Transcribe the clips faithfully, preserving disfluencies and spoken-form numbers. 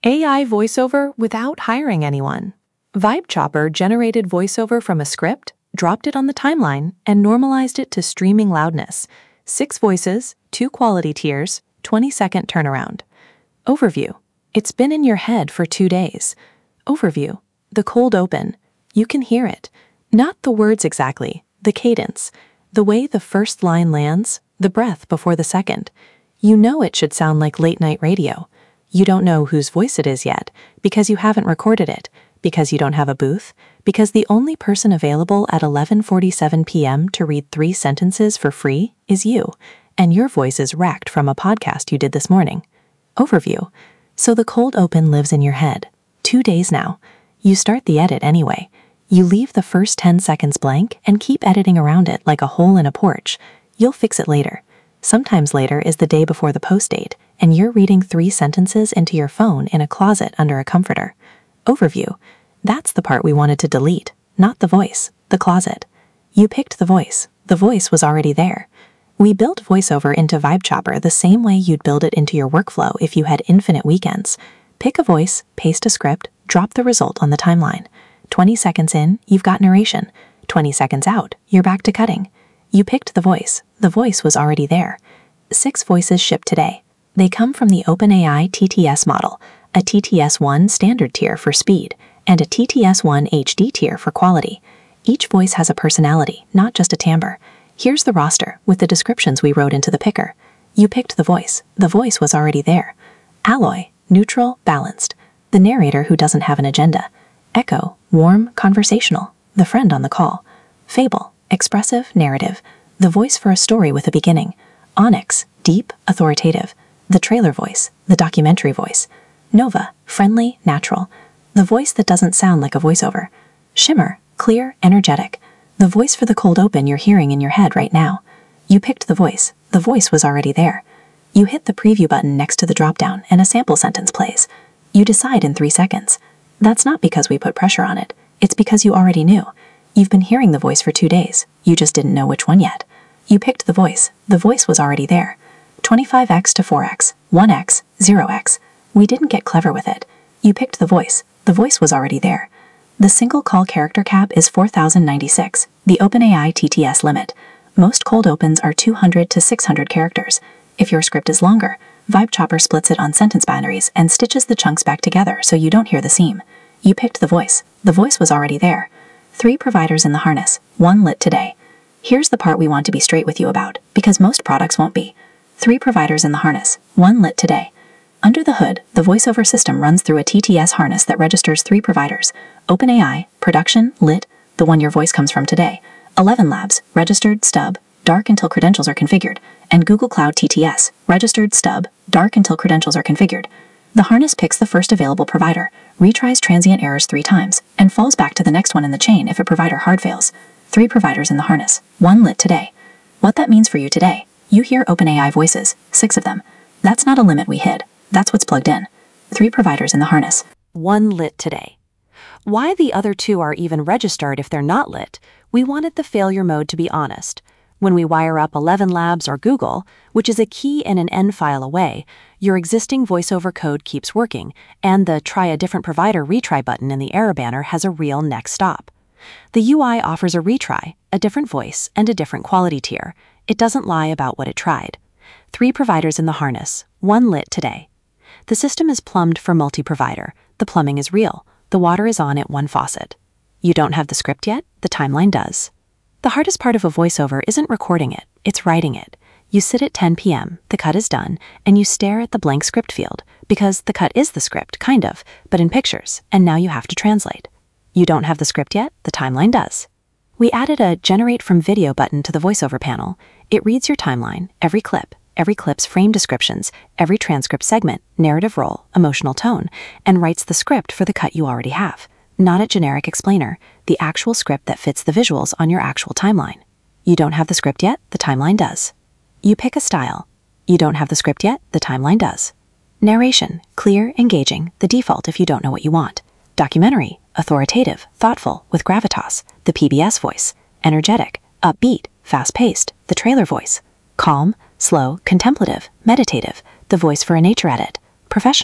A I voiceover without hiring anyone. VibeChopper generated voiceover from a script, dropped it on the timeline, and normalized it to streaming loudness. Six voices, two quality tiers, twenty second turnaround. Overview. It's been in your head for two days. Overview. The cold open. You can hear it. Not the words exactly, the cadence. The way the first line lands, the breath before the second. You know it should sound like late night radio. You don't know whose voice it is yet, because you haven't recorded it, because you don't have a booth, because the only person available at eleven forty-seven p m to read three sentences for free is you, and your voice is racked from a podcast you did this morning. Overview. So the cold open lives in your head. Two days now. You start the edit anyway. You leave the first ten seconds blank and keep editing around it like a hole in a porch. You'll fix it later. Sometimes later is the day before the post date, and you're reading three sentences into your phone in a closet under a comforter. Overview. That's the part we wanted to delete, not the voice, the closet. You picked the voice. The voice was already there. We built VoiceOver into VibeChopper the same way you'd build it into your workflow if you had infinite weekends. Pick a voice, paste a script, drop the result on the timeline. twenty seconds in, you've got narration. twenty seconds out, you're back to cutting. You picked the voice. The voice was already there. Six voices shipped today. They come from the OpenAI T T S model, a T T S one standard tier for speed, and a T T S one H D tier for quality. Each voice has a personality, not just a timbre. Here's the roster with the descriptions we wrote into the picker. You picked the voice. The voice was already there. Alloy, neutral, balanced. The narrator who doesn't have an agenda. Echo, warm, conversational. The friend on the call. Fable, expressive, narrative. The voice for a story with a beginning. Onyx, deep, authoritative. The trailer voice, the documentary voice. Nova, friendly, natural. The voice that doesn't sound like a voiceover. Shimmer, clear, energetic. The voice for the cold open you're hearing in your head right now. You picked the voice. The voice was already there. You hit the preview button next to the dropdown and a sample sentence plays. You decide in three seconds. That's not because we put pressure on it. It's because you already knew. You've been hearing the voice for two days. You just didn't know which one yet. You picked the voice. The voice was already there. twenty-five x to four x, one x, zero x. We didn't get clever with it. You picked the voice. The voice was already there. The single call character cap is four thousand ninety-six, the OpenAI T T S limit. Most cold opens are two hundred to six hundred characters. If your script is longer, VibeChopper splits it on sentence boundaries and stitches the chunks back together so you don't hear the seam. You picked the voice. The voice was already there. Three providers in the harness, one lit today. Here's the part we want to be straight with you about, because most products won't be. Three providers in the harness, one lit today. Under the hood, the voiceover system runs through a T T S harness that registers three providers: OpenAI, Production, Lit, the one your voice comes from today, Eleven Labs, Registered, Stub, Dark until credentials are configured, and Google Cloud T T S, Registered, Stub, Dark until credentials are configured. The harness picks the first available provider, retries transient errors three times, and falls back to the next one in the chain if a provider hard fails. Three providers in the harness, one lit today. What that means for you today: you hear OpenAI voices, six of them. That's not a limit we hid. That's what's plugged in. Three providers in the harness. One lit today. Why the other two are even registered if they're not lit, we wanted the failure mode to be honest. When we wire up Eleven Labs or Google, which is a key and an N file away, your existing voiceover code keeps working, and the try a different provider retry button in the error banner has a real next stop. The U I offers a retry, a different voice, and a different quality tier. It doesn't lie about what it tried. Three providers in the harness, one lit today. The system is plumbed for multi-provider. The plumbing is real. The water is on at one faucet. You don't have the script yet? The timeline does. The hardest part of a voiceover isn't recording it, it's writing it. You sit at ten p m, the cut is done, and you stare at the blank script field, because the cut is the script, kind of, but in pictures, and now you have to translate. You don't have the script yet? The timeline does. We added a Generate from Video button to the voiceover panel. It reads your timeline, every clip, every clip's frame descriptions, every transcript segment, narrative role, emotional tone, and writes the script for the cut you already have. Not a generic explainer, the actual script that fits the visuals on your actual timeline. You don't have the script yet? The timeline does. You pick a style. You don't have the script yet? The timeline does. Narration, clear, engaging, the default if you don't know what you want. Documentary, authoritative, thoughtful, with gravitas, the P B S voice. Energetic, upbeat, fast-paced, the trailer voice. Calm, slow, contemplative, meditative, the voice for a nature edit. Professional,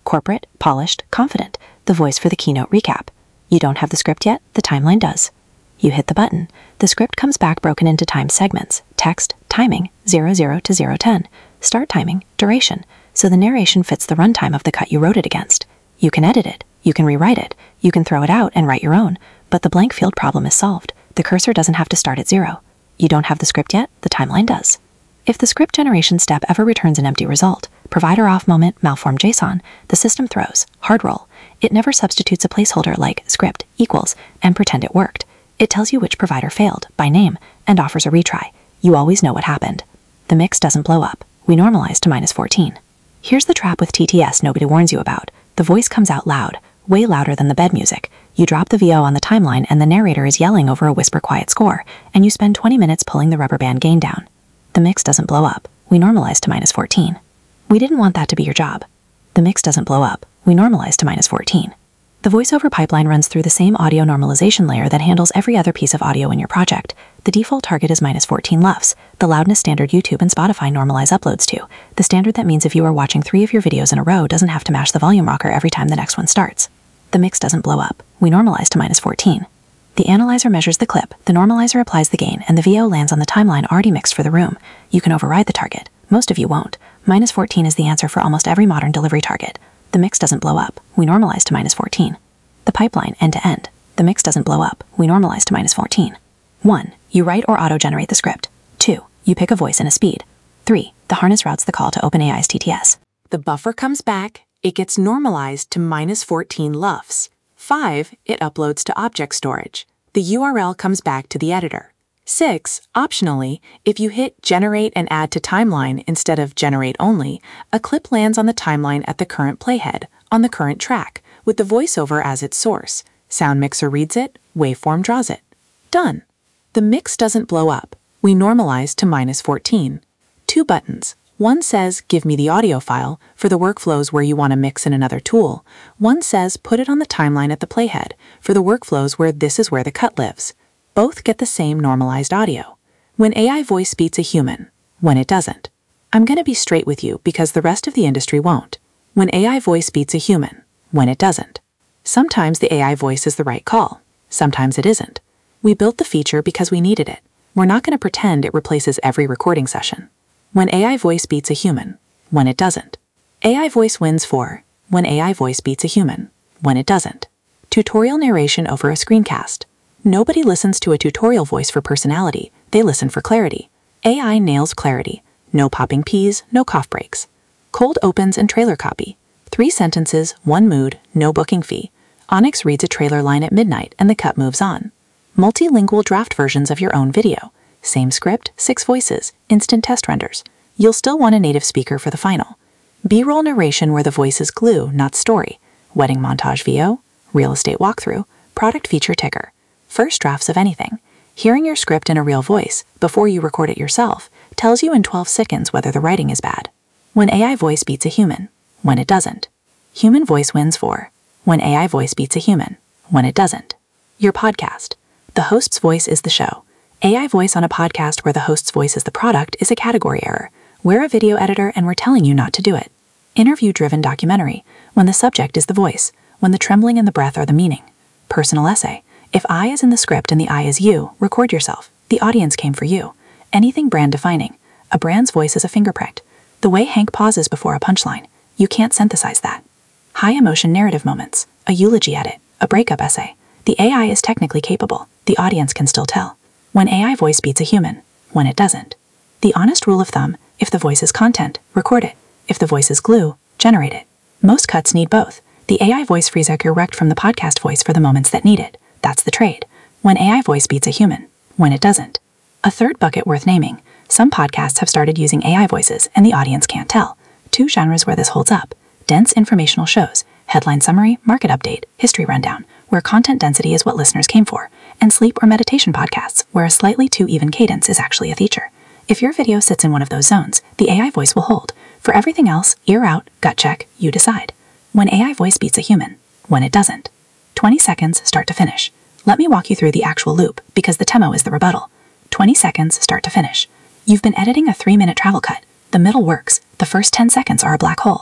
corporate, polished, confident, the voice for the keynote recap. You don't have the script yet? The timeline does. You hit the button. The script comes back broken into time segments, text, timing, zero zero to zero ten, start timing, duration, so the narration fits the runtime of the cut you wrote it against. You can edit it, you can rewrite it, you can throw it out and write your own, but the blank field problem is solved. The cursor doesn't have to start at zero. You don't have the script yet? The timeline does. If the script generation step ever returns an empty result, provider off moment, malform JSON, the system throws, hard roll. It never substitutes a placeholder like script equals and pretend it worked. It tells you which provider failed, by name, and offers a retry. You always know what happened. The mix doesn't blow up. We normalize to minus fourteen. Here's the trap with T T S nobody warns you about. The voice comes out loud, way louder than the bed music. You drop the V O on the timeline and the narrator is yelling over a whisper quiet score, and you spend twenty minutes pulling the rubber band gain down. The mix doesn't blow up. We normalize to minus fourteen. We didn't want that to be your job. The mix doesn't blow up. We normalize to minus fourteen. The voiceover pipeline runs through the same audio normalization layer that handles every other piece of audio in your project. The default target is minus fourteen lufs, the loudness standard YouTube and Spotify normalize uploads to, the standard that means if you are watching three of your videos in a row doesn't have to mash the volume rocker every time the next one starts. The mix doesn't blow up. We normalize to minus fourteen. The analyzer measures the clip, the normalizer applies the gain, and the V O lands on the timeline already mixed for the room. You can override the target. Most of you won't. minus fourteen is the answer for almost every modern delivery target. The mix doesn't blow up. We normalize to minus fourteen. The pipeline end to end. The mix doesn't blow up. We normalize to minus fourteen. one. You write or auto-generate the script. two. You pick a voice and a speed. three. The harness routes the call to OpenAI's T T S. The buffer comes back. It gets normalized to minus fourteen lufs. five. It uploads to object storage. The U R L comes back to the editor. six. Optionally, if you hit Generate and Add to Timeline instead of Generate Only, a clip lands on the timeline at the current playhead, on the current track, with the voiceover as its source. Sound Mixer reads it, Waveform draws it. Done. The mix doesn't blow up. We normalize to minus fourteen. Two buttons. One says, Give me the audio file, for the workflows where you want to mix in another tool. One says, Put it on the timeline at the playhead, for the workflows where this is where the cut lives. Both get the same normalized audio. When A I voice beats a human, when it doesn't. I'm going to be straight with you because the rest of the industry won't. When A I voice beats a human, when it doesn't. Sometimes the A I voice is the right call. Sometimes it isn't. We built the feature because we needed it. We're not going to pretend it replaces every recording session. When A I voice beats a human, when it doesn't. A I voice wins for when A I voice beats a human, when it doesn't. Tutorial narration over a screencast. Nobody listens to a tutorial voice for personality. They listen for clarity. A I nails clarity. No popping peas, no cough breaks. Cold opens and trailer copy. Three sentences, one mood, no booking fee. Onyx reads a trailer line at midnight and the cut moves on. Multilingual draft versions of your own video. Same script, six voices, instant test renders. You'll still want a native speaker for the final. B-roll narration where the voice is glue, not story. Wedding montage V O, real estate walkthrough, product feature ticker. First drafts of anything. Hearing your script in a real voice, before you record it yourself, tells you in twelve seconds whether the writing is bad. When A I voice beats a human, when it doesn't. Human voice wins for when A I voice beats a human, when it doesn't. Your podcast. The host's voice is the show. A I voice on a podcast where the host's voice is the product is a category error. We're a video editor and we're telling you not to do it. Interview-driven documentary, when the subject is the voice, when the trembling and the breath are the meaning. Personal essay. If I is in the script and the I is you, record yourself. The audience came for you. Anything brand defining. A brand's voice is a fingerprint. The way Hank pauses before a punchline. You can't synthesize that. High emotion narrative moments. A eulogy edit. A breakup essay. The A I is technically capable. The audience can still tell. When A I voice beats a human. When it doesn't. The honest rule of thumb, if the voice is content, record it. If the voice is glue, generate it. Most cuts need both. The A I voice frees out your rect from the podcast voice for the moments that need it. That's the trade. When A I voice beats a human. When it doesn't. A third bucket worth naming. Some podcasts have started using A I voices and the audience can't tell. Two genres where this holds up. Dense informational shows, headline summary, market update, history rundown, where content density is what listeners came for, and sleep or meditation podcasts, where a slightly too even cadence is actually a feature. If your video sits in one of those zones, the A I voice will hold. For everything else, ear out, gut check, you decide. When A I voice beats a human. When it doesn't. twenty seconds start to finish. Let me walk you through the actual loop, because the Temo is the rebuttal. twenty seconds start to finish. You've been editing a three-minute travel cut. The middle works. The first ten seconds are a black hole.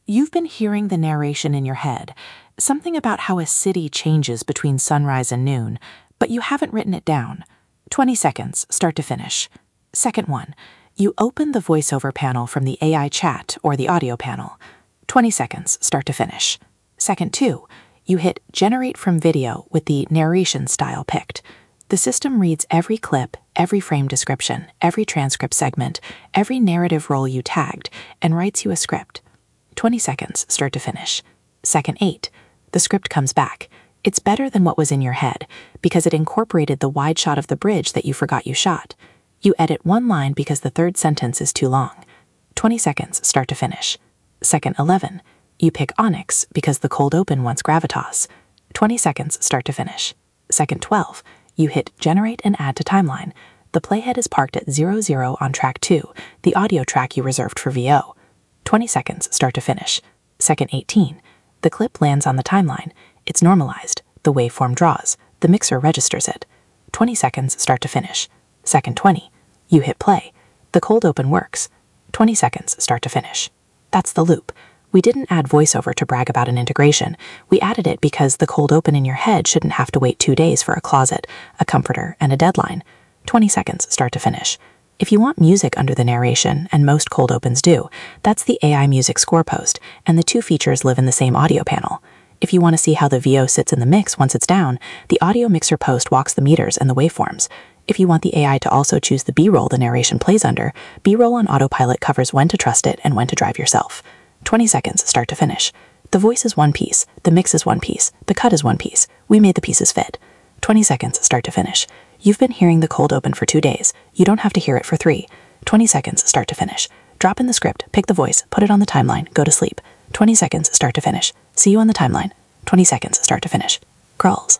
You've been hearing the narration in your head, something about how a city changes between sunrise and noon, but you haven't written it down. twenty seconds, start to finish. Second one, you open the voiceover panel from the A I chat or the audio panel. twenty seconds, start to finish. Second two, you hit Generate from Video with the narration style picked. The system reads every clip, every frame description, every transcript segment, every narrative role you tagged, and writes you a script. twenty seconds, start to finish. Second eight, the script comes back. It's better than what was in your head because it incorporated the wide shot of the bridge that you forgot you shot. You edit one line because the third sentence is too long. twenty seconds, start to finish. Second eleven, you pick Onyx because the cold open wants gravitas. twenty seconds, start to finish. Second twelve, you hit Generate and Add to Timeline. The playhead is parked at zero zero on track two, the audio track you reserved for V O. twenty seconds, start to finish. Second eighteen, the clip lands on the timeline. It's normalized. The waveform draws. The mixer registers it. twenty seconds, start to finish. Second twenty, you hit play. The cold open works. twenty seconds, start to finish. That's the loop. We didn't add voiceover to brag about an integration. We added it because the cold open in your head shouldn't have to wait two days for a closet, a comforter, and a deadline. twenty seconds, start to finish. If you want music under the narration, and most cold opens do, that's the A I Music score post, and the two features live in the same audio panel. If you want to see how the V O sits in the mix once it's down, the audio mixer post walks the meters and the waveforms. If you want the A I to also choose the B-roll the narration plays under, B-roll on autopilot covers when to trust it and when to drive yourself. twenty seconds, start to finish. The voice is one piece, the mix is one piece, the cut is one piece. We made the pieces fit. twenty seconds, start to finish. You've been hearing the cold open for two days. You don't have to hear it for three. twenty seconds, start to finish. Drop in the script, pick the voice, put it on the timeline, go to sleep. twenty seconds, start to finish. See you on the timeline. twenty seconds, start to finish. Crawls.